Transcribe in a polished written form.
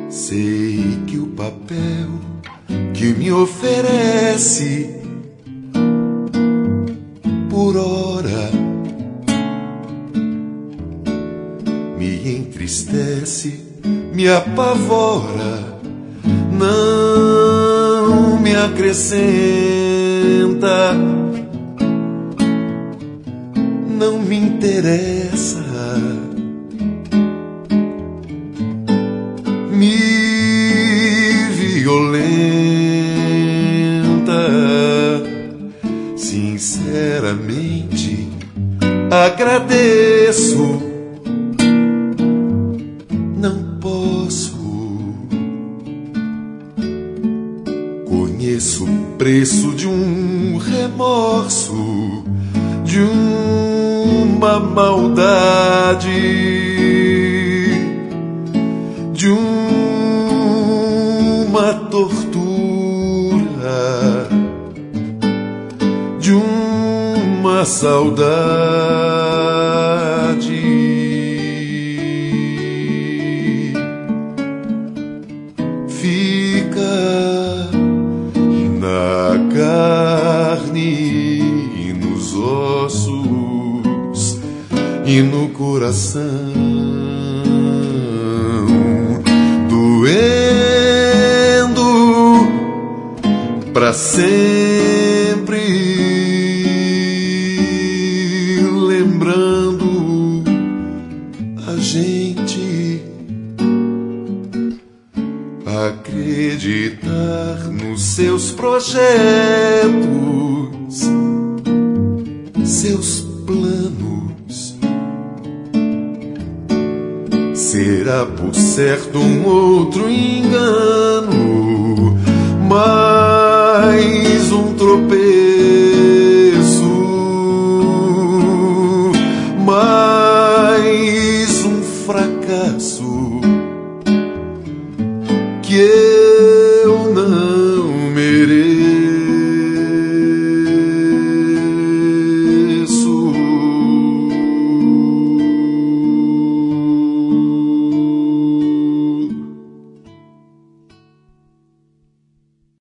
Sei que o papel que me oferece por hora me entristece, me apavora, não me acrescenta, não me interessa, me violenta. Sinceramente agradeço, não posso. Conheço o preço de um remorso, de uma maldade, de uma tortura, de uma saudade. Fica na carne e nos ossos e no coração, doendo pra sempre, lembrando a gente. Acreditar nos seus projetos, seus planos. Será por certo um outro engano, mais um tropeço, mais um fracasso que